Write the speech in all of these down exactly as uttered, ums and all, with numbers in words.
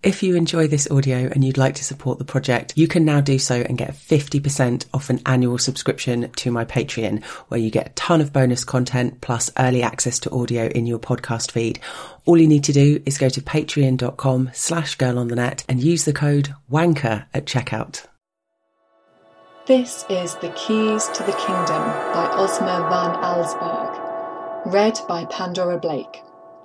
If you enjoy this audio and you'd like to support the project, you can now do so and get fifty percent off an annual subscription to my Patreon, where you get a ton of bonus content plus early access to audio in your podcast feed. All you need to do is go to patreon.com slash girl on the net and use the code WANKER at checkout. This is The Keys to the Kingdom by Ozma van Alsberg, read by Pandora Blake.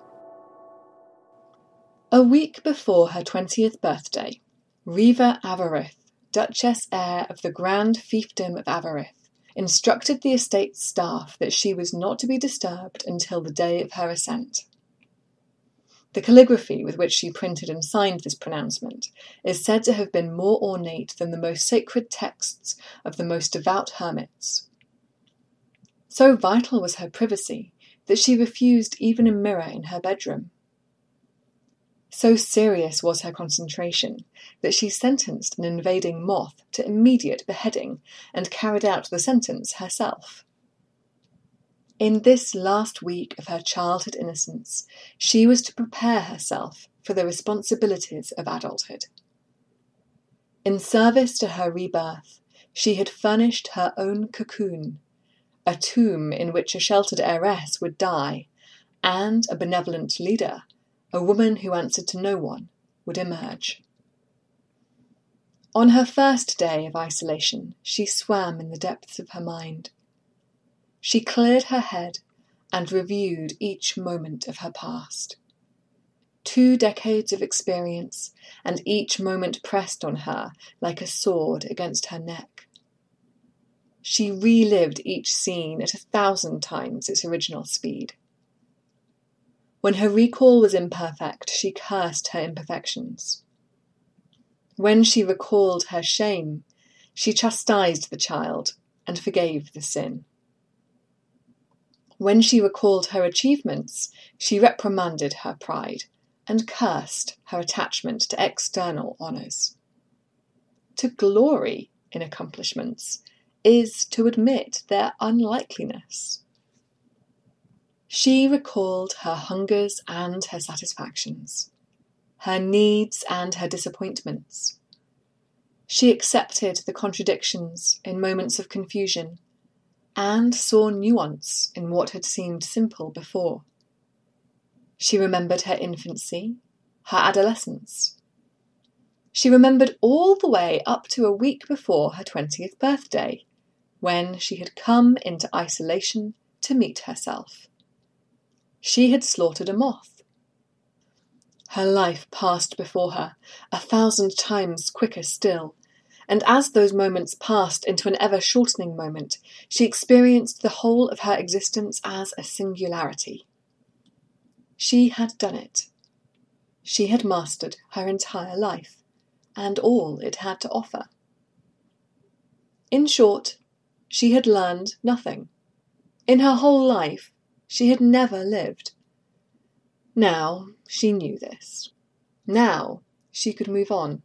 A week before her twentieth birthday, Riva Avarith, Duchess heir of the Grand Fiefdom of Avarith, instructed the estate's staff that she was not to be disturbed until the day of her ascent. The calligraphy with which she printed and signed this pronouncement is said to have been more ornate than the most sacred texts of the most devout hermits. So vital was her privacy that she refused even a mirror in her bedroom. So serious was her concentration that she sentenced an invading moth to immediate beheading and carried out the sentence herself. In this last week of her childhood innocence, she was to prepare herself for the responsibilities of adulthood. In service to her rebirth, she had furnished her own cocoon, a tomb in which a sheltered heiress would die, and a benevolent leader, a woman who answered to no one, would emerge. On her first day of isolation, she swam in the depths of her mind. She cleared her head and reviewed each moment of her past. Two decades of experience, and each moment pressed on her like a sword against her neck. She relived each scene at a thousand times its original speed. When her recall was imperfect, she cursed her imperfections. When she recalled her shame, she chastised the child and forgave the sin. When she recalled her achievements, she reprimanded her pride and cursed her attachment to external honours. To glory in accomplishments is to admit their unlikeliness. She recalled her hungers and her satisfactions, her needs and her disappointments. She accepted the contradictions in moments of confusion and saw nuance in what had seemed simple before. She remembered her infancy, her adolescence. She remembered all the way up to a week before her twentieth birthday, when she had come into isolation to meet herself. She had slaughtered a moth. Her life passed before her, a thousand times quicker still, and as those moments passed into an ever-shortening moment, she experienced the whole of her existence as a singularity. She had done it. She had mastered her entire life, and all it had to offer. In short, she had learned nothing. In her whole life, she had never lived. Now she knew this. Now she could move on.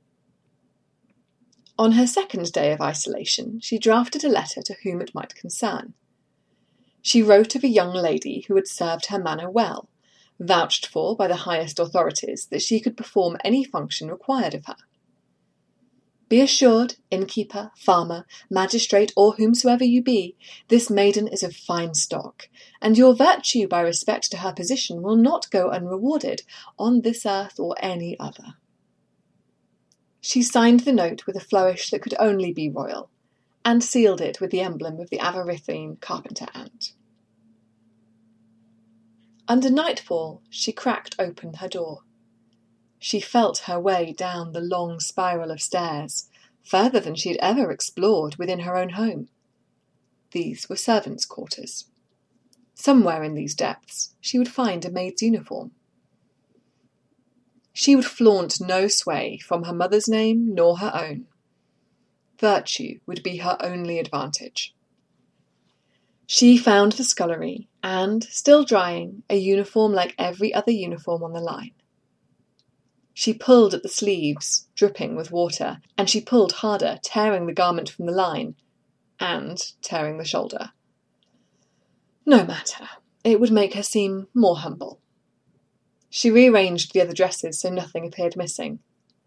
On her second day of isolation, she drafted a letter to whom it might concern. She wrote of a young lady who had served her manor well, vouched for by the highest authorities that she could perform any function required of her. Be assured, innkeeper, farmer, magistrate, or whomsoever you be, this maiden is of fine stock, and your virtue by respect to her position will not go unrewarded on this earth or any other. She signed the note with a flourish that could only be royal, and sealed it with the emblem of the Avarithian carpenter ant. Under nightfall, she cracked open her door. She felt her way down the long spiral of stairs, further than she had ever explored within her own home. These were servants' quarters. Somewhere in these depths she would find a maid's uniform. She would flaunt no sway from her mother's name nor her own. Virtue would be her only advantage. She found the scullery, and, still drying, a uniform like every other uniform on the line. She pulled at the sleeves, dripping with water, and she pulled harder, tearing the garment from the line, and tearing the shoulder. No matter, it would make her seem more humble. She rearranged the other dresses so nothing appeared missing.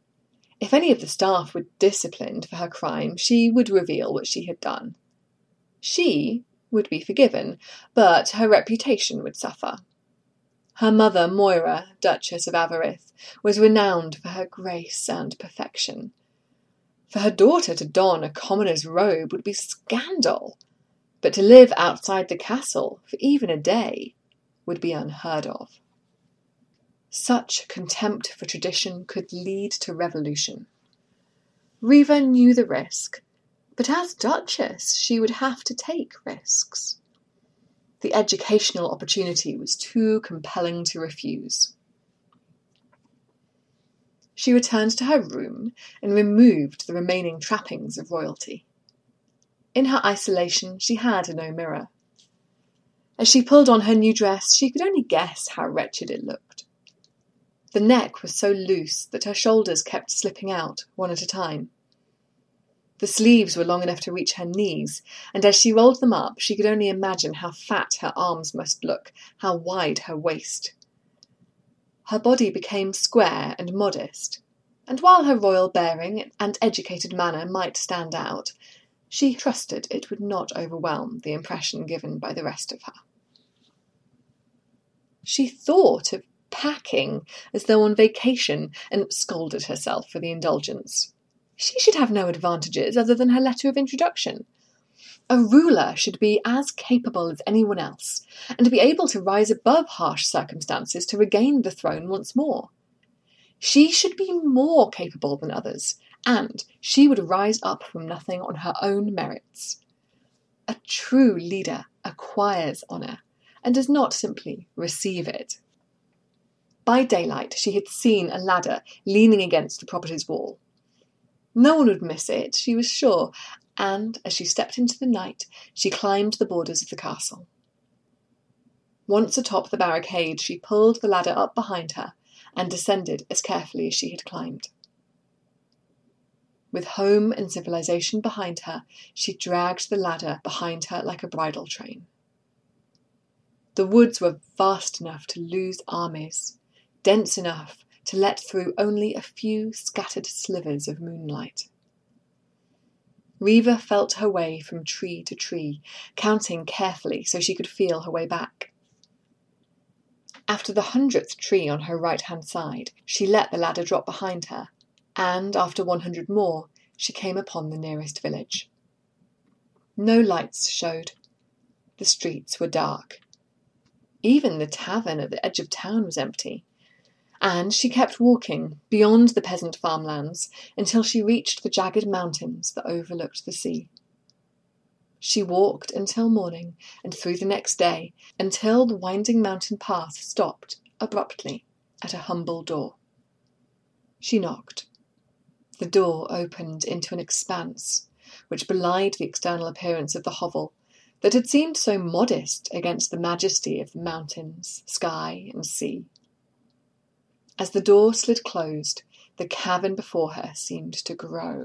If any of the staff were disciplined for her crime, she would reveal what she had done. She would be forgiven, but her reputation would suffer. Her mother, Moira, Duchess of Avarith, was renowned for her grace and perfection. For her daughter to don a commoner's robe would be scandal, but to live outside the castle for even a day would be unheard of. Such contempt for tradition could lead to revolution. Riva knew the risk, but as Duchess she would have to take risks. The educational opportunity was too compelling to refuse. She returned to her room and removed the remaining trappings of royalty. In her isolation, she had no mirror. As she pulled on her new dress, she could only guess how wretched it looked. The neck was so loose that her shoulders kept slipping out, one at a time. The sleeves were long enough to reach her knees, and as she rolled them up, she could only imagine how fat her arms must look, how wide her waist. Her body became square and modest, and while her royal bearing and educated manner might stand out, she trusted it would not overwhelm the impression given by the rest of her. She thought of packing as though on vacation and scolded herself for the indulgence. She should have no advantages other than her letter of introduction. A ruler should be as capable as anyone else, and be able to rise above harsh circumstances to regain the throne once more. She should be more capable than others, and she would rise up from nothing on her own merits. A true leader acquires honour, and does not simply receive it. By daylight she had seen a ladder leaning against the property's wall. No one would miss it, she was sure, and as she stepped into the night, she climbed the borders of the castle. Once atop the barricade, she pulled the ladder up behind her and descended as carefully as she had climbed. With home and civilization behind her, she dragged the ladder behind her like a bridal train. The woods were vast enough to lose armies, dense enough to let through only a few scattered slivers of moonlight. Riva felt her way from tree to tree, counting carefully so she could feel her way back. After the hundredth tree on her right-hand side, she let the ladder drop behind her, and after one hundred more, she came upon the nearest village. No lights showed. The streets were dark. Even the tavern at the edge of town was empty. And she kept walking beyond the peasant farmlands until she reached the jagged mountains that overlooked the sea. She walked until morning and through the next day, until the winding mountain path stopped abruptly at a humble door. She knocked. The door opened into an expanse, which belied the external appearance of the hovel that had seemed so modest against the majesty of the mountains, sky, and sea. As the door slid closed, the cavern before her seemed to grow.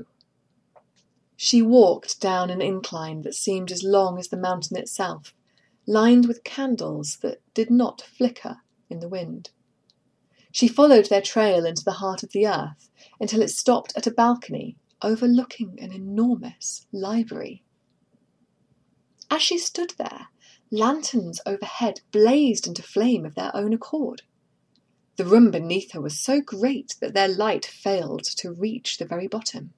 She walked down an incline that seemed as long as the mountain itself, lined with candles that did not flicker in the wind. She followed their trail into the heart of the earth until it stopped at a balcony overlooking an enormous library. As she stood there, lanterns overhead blazed into flame of their own accord. The room beneath her was so great that their light failed to reach the very bottom.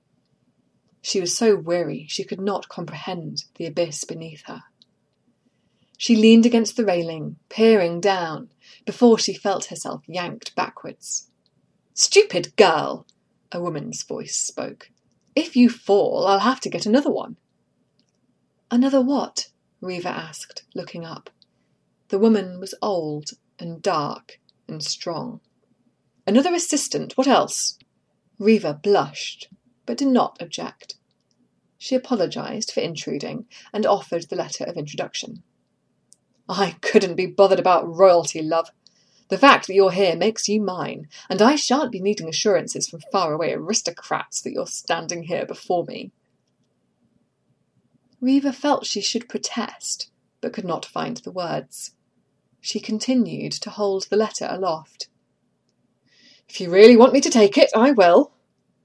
She was so weary she could not comprehend the abyss beneath her. She leaned against the railing, peering down, before she felt herself yanked backwards. "Stupid girl!" a woman's voice spoke. "If you fall, I'll have to get another one." "Another what?" Riva asked, looking up. The woman was old and dark and strong. "Another assistant, what else?" Riva blushed, but did not object. She apologised for intruding and offered the letter of introduction. "I couldn't be bothered about royalty, love. The fact that you're here makes you mine, and I shan't be needing assurances from faraway aristocrats that you're standing here before me." Riva felt she should protest, but could not find the words. She continued to hold the letter aloft. "If you really want me to take it, I will."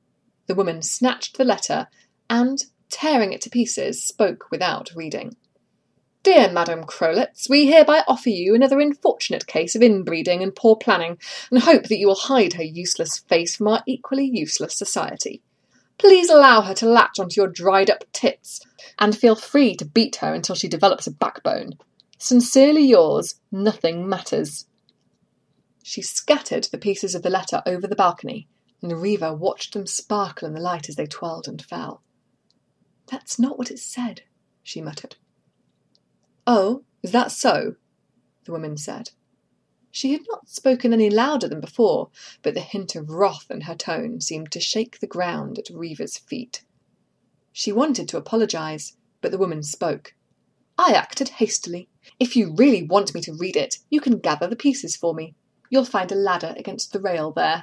The woman snatched the letter and, tearing it to pieces, spoke without reading. Dear Madame Crowletts, we hereby offer you another unfortunate case of inbreeding and poor planning, and hope that you will hide her useless face from our equally useless society. Please allow her to latch onto your dried-up tits, and feel free to beat her until she develops a backbone. Sincerely yours, Nothing Matters. She scattered the pieces of the letter over the balcony, and Riva watched them sparkle in the light as they twirled and fell. That's not what it said, she muttered. Oh, is that so? The woman said. She had not spoken any louder than before, but the hint of wrath in her tone seemed to shake the ground at Riva's feet. She wanted to apologise, but the woman spoke. I acted hastily. If you really want me to read it, you can gather the pieces for me. You'll find a ladder against the rail there.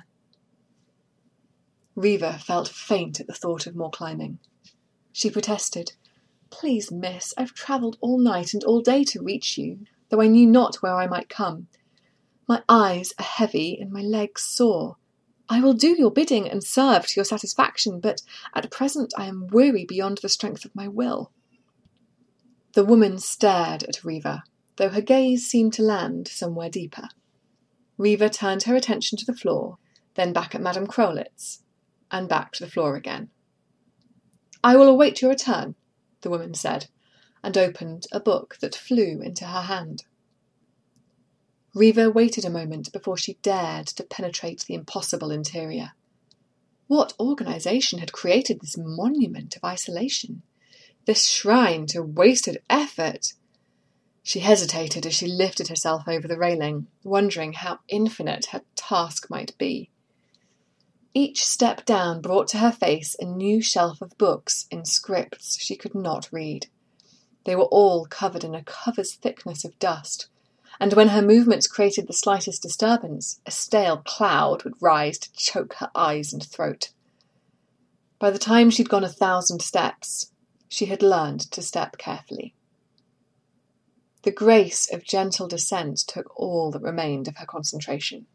Riva felt faint at the thought of more climbing. She protested. Please, miss, I've travelled all night and all day to reach you, though I knew not where I might come. My eyes are heavy and my legs sore. I will do your bidding and serve to your satisfaction, but at present I am weary beyond the strength of my will. The woman stared at Riva, though her gaze seemed to land somewhere deeper. Riva turned her attention to the floor, then back at Madame Crowletts, and back to the floor again. I will await your return, the woman said, and opened a book that flew into her hand. Riva waited a moment before she dared to penetrate the impossible interior. What organisation had created this monument of isolation? This shrine to wasted effort? She hesitated as she lifted herself over the railing, wondering how infinite her task might be. Each step down brought to her face a new shelf of books in scripts she could not read. They were all covered in a cover's thickness of dust, and when her movements created the slightest disturbance, a stale cloud would rise to choke her eyes and throat. By the time she'd gone a thousand steps, she had learned to step carefully. The grace of gentle descent took all that remained of her concentration.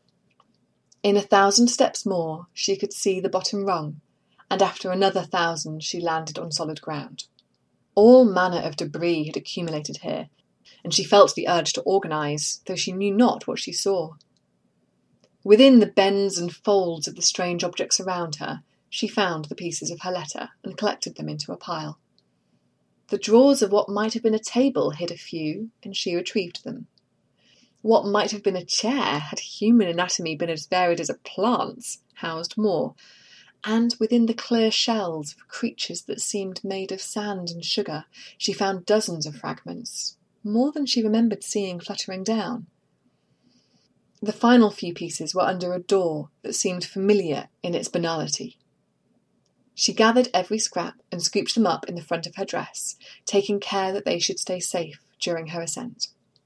In a thousand steps more, she could see the bottom rung, and after another thousand she landed on solid ground. All manner of debris had accumulated here, and she felt the urge to organise, though she knew not what she saw. Within the bends and folds of the strange objects around her, she found the pieces of her letter and collected them into a pile. The drawers of what might have been a table hid a few, and she retrieved them. What might have been a chair, had human anatomy been as varied as a plant's, housed more, and within the clear shells of creatures that seemed made of sand and sugar, she found dozens of fragments, more than she remembered seeing fluttering down. The final few pieces were under a door that seemed familiar in its banality. She gathered every scrap and scooped them up in the front of her dress, taking care that they should stay safe during her ascent.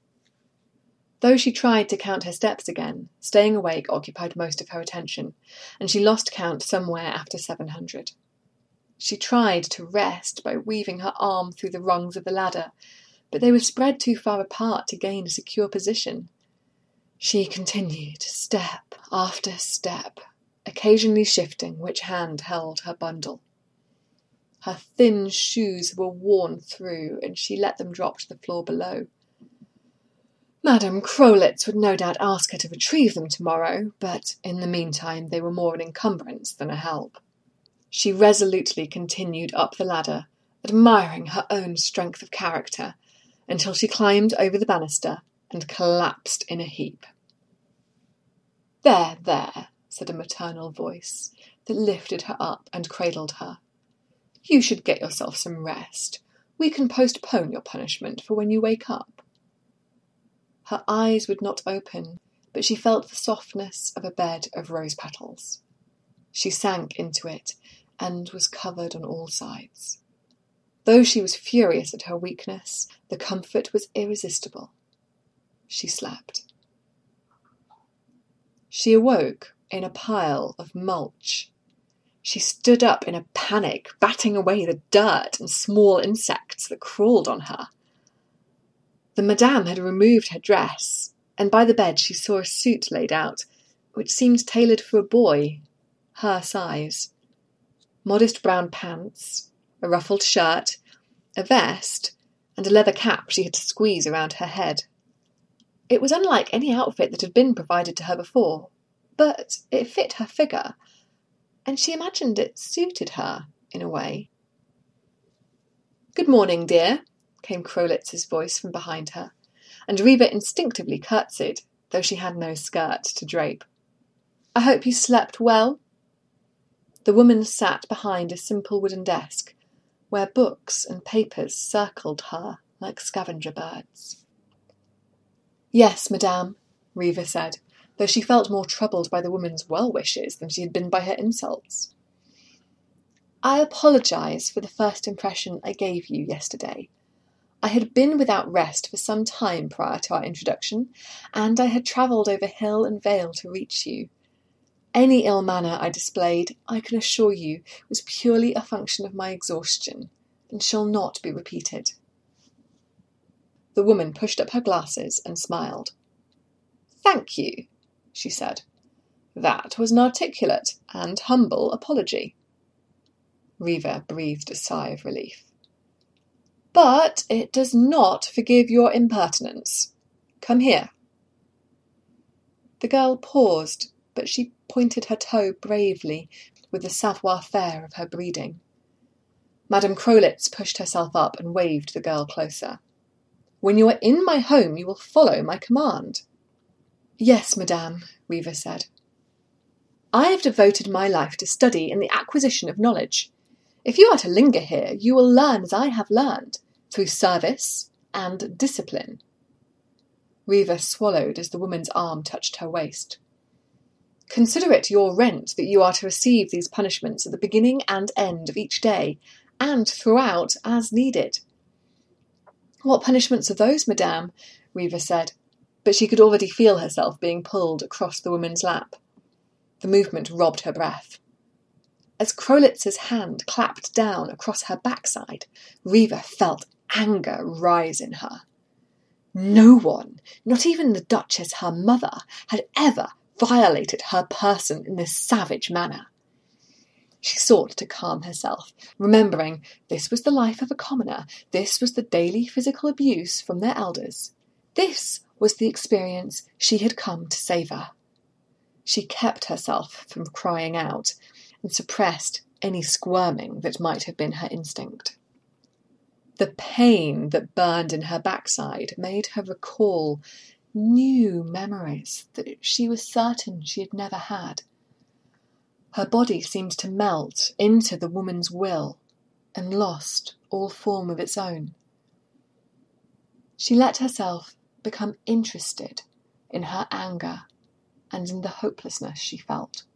Though she tried to count her steps again, staying awake occupied most of her attention, and she lost count somewhere after seven hundred. She tried to rest by weaving her arm through the rungs of the ladder, but they were spread too far apart to gain a secure position. She continued, step after step, occasionally shifting which hand held her bundle. Her thin shoes were worn through, and she let them drop to the floor below. Madame Crowletts would no doubt ask her to retrieve them tomorrow, but in the meantime they were more an encumbrance than a help. She resolutely continued up the ladder, admiring her own strength of character, until she climbed over the banister and collapsed in a heap. There, there, said a maternal voice that lifted her up and cradled her. You should get yourself some rest. We can postpone your punishment for when you wake up. Her eyes would not open, but she felt the softness of a bed of rose petals. She sank into it and was covered on all sides. Though she was furious at her weakness, the comfort was irresistible. She slept. She awoke in a pile of mulch. She stood up in a panic, batting away the dirt and small insects that crawled on her. The madame had removed her dress, and by the bed she saw a suit laid out, which seemed tailored for a boy, her size. Modest brown pants, a ruffled shirt, a vest, and a leather cap she had to squeeze around her head. It was unlike any outfit that had been provided to her before, but it fit her figure, and she imagined it suited her in a way. "Good morning, dear," came Crowlitz's voice from behind her, and Reva instinctively curtsied, though she had no skirt to drape. "I hope you slept well?" The woman sat behind a simple wooden desk, where books and papers circled her like scavenger birds. "Yes, madame," Reva said, though she felt more troubled by the woman's well-wishes than she had been by her insults. "I apologise for the first impression I gave you yesterday. I had been without rest for some time prior to our introduction, and I had travelled over hill and vale to reach you. Any ill manner I displayed, I can assure you, was purely a function of my exhaustion, and shall not be repeated." The woman pushed up her glasses and smiled. "Thank you," she said. "That was an articulate and humble apology." Reva breathed a sigh of relief. "But it does not forgive your impertinence. Come here." The girl paused, but she pointed her toe bravely with the savoir-faire of her breeding. Madame Crowlitz pushed herself up and waved the girl closer. "When you are in my home, you will follow my command." "Yes, madame," Reva said. "I have devoted my life to study and the acquisition of knowledge. If you are to linger here, you will learn as I have learned, through service and discipline." Reva swallowed as the woman's arm touched her waist. "Consider it your rent that you are to receive these punishments at the beginning and end of each day, and throughout as needed." "What punishments are those, madame?" Reva said, but she could already feel herself being pulled across the woman's lap. The movement robbed her breath. As Crowlitz's hand clapped down across her backside, Reva felt anger rise in her. No one, not even the Duchess her mother, had ever violated her person in this savage manner. She sought to calm herself, remembering this was the life of a commoner, this was the daily physical abuse from their elders. This was the experience she had come to savour. She kept herself from crying out, and suppressed any squirming that might have been her instinct. The pain that burned in her backside made her recall new memories that she was certain she had never had. Her body seemed to melt into the woman's will and lost all form of its own. She let herself become interested in her anger and in the hopelessness she felt.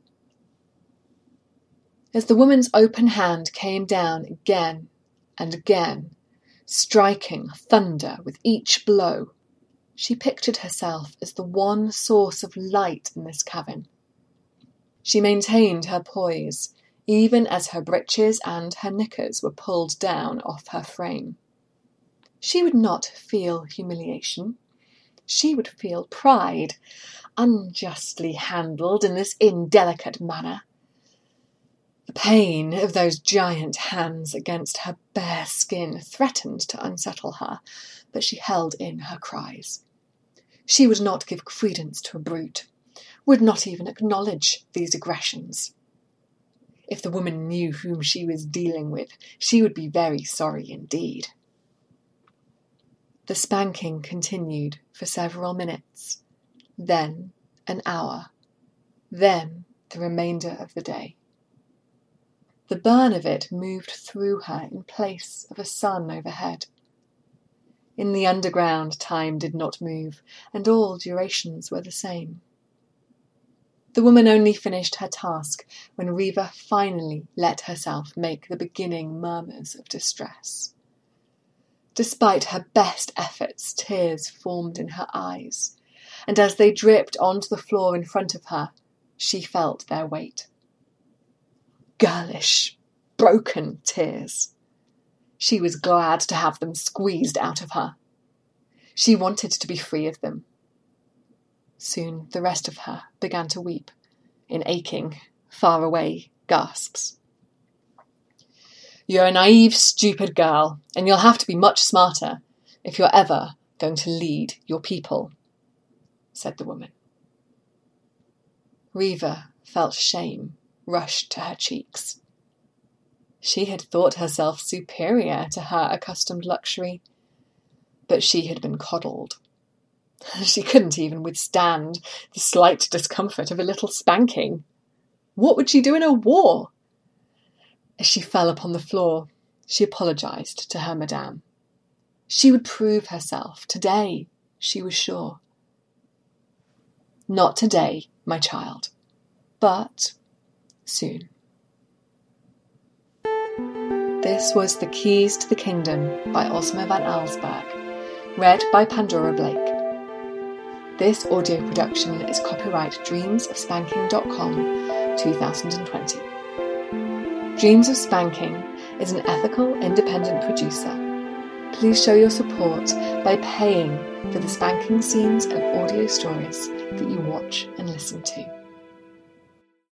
As the woman's open hand came down again and again, striking thunder with each blow, she pictured herself as the one source of light in this cavern. She maintained her poise, even as her breeches and her knickers were pulled down off her frame. She would not feel humiliation. She would feel pride, unjustly handled in this indelicate manner. The pain of those giant hands against her bare skin threatened to unsettle her, but she held in her cries. She would not give credence to a brute, would not even acknowledge these aggressions. If the woman knew whom she was dealing with, she would be very sorry indeed. The spanking continued for several minutes, then an hour, then the remainder of the day. The burn of it moved through her in place of a sun overhead. In the underground, time did not move, and all durations were the same. The woman only finished her task when Reva finally let herself make the beginning murmurs of distress. Despite her best efforts, tears formed in her eyes, and as they dripped onto the floor in front of her, she felt their weight. Girlish, broken tears. She was glad to have them squeezed out of her. She wanted to be free of them. Soon the rest of her began to weep, in aching, far-away gasps. You're a naive, stupid girl, and you'll have to be much smarter if you're ever going to lead your people, said the woman. Reva felt shame rush to her cheeks. She had thought herself superior to her accustomed luxury, but she had been coddled. She couldn't even withstand the slight discomfort of a little spanking. What would she do in a war? As she fell upon the floor, she apologised to her madame. She would prove herself today, she was sure. Not today, my child, but soon. This was The Keys to the Kingdom by Ozma van Alsberg, read by Pandora Blake. This audio production is copyright dreams of spanking dot com twenty twenty. Dreams of Spanking is an ethical, independent producer. Please show your support by paying for the spanking scenes and audio stories that you watch and listen to.